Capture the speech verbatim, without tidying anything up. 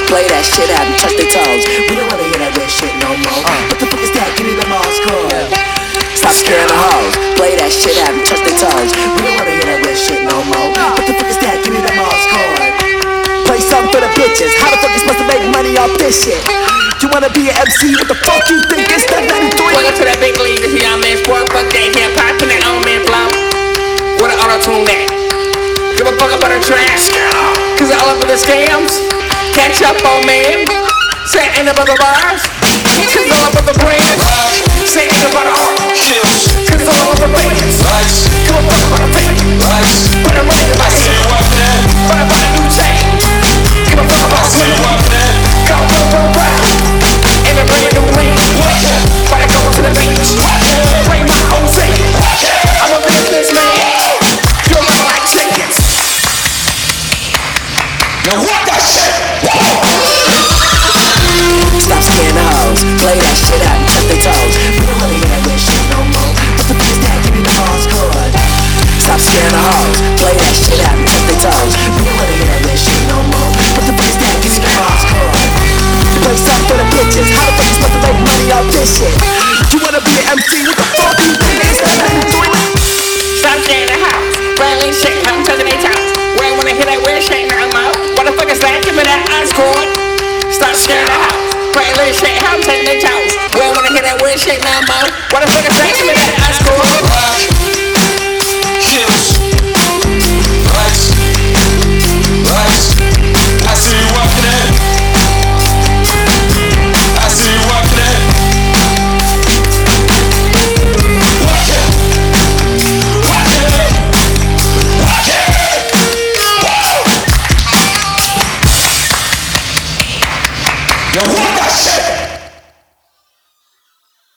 play that shit out and touch their toes. We don't wanna hear that weird shit no more. What the fuck is that? Give me the Mars chord. Stop scaring the hoes, play that shit out and touch their toes. We don't wanna hear that weird shit no more. What the fuck is that? Give me the Mars chord. Play something for the bitches. How the fuck you supposed to make money off this shit? You wanna be an M C? What the fuck you think it's that ninety-three? Welcome to that big league, this young man sport. Fuck that hip hop and that old man flow. What an auto-tune that. Give a fuck about the track. Cause all up in the scams. Catch up on man. Say ain't about the bars. Cause all up in the brand. Say ain't about the art. Cause all up in the bands. Give a fuck about the fame. Put a money in my hand. But about a new chain. Give a fuck about the money. Go, go, go, round. And a brand new ring. But I go to the beach. Play my own thing. I'm a businessman. You're like chickens. Now what that shit? Stop scaring the hoes, play that shit out and touch their toes. We don't wanna hear that weird shit no more. What the fuck is that? Give me the Mars chord. Stop scaring the hoes, play that shit out and touch their toes. We don't wanna hear that weird shit no more. What the fuck is that? Give me the Mars chord. You play something for the bitches. How the fuck you supposed to make money off this shit? You wanna be an M C? What the fuck you think it's that ninety-three? Stop scaring the house, railing shit, I'm touching their toes. We ain't wanna hear that weird shit no more. What the fuck is that? Give me that ice chord. Stop scaring the house. Great little shit, I'm taking the toes. We don't wanna hear that weird shit no more. What the fuck is that? Give me that ice cold. Kills. Lights. Lights. I see you walking in. I see you walking in. Walk it. Walk it. Walk it. Whoa. Yo,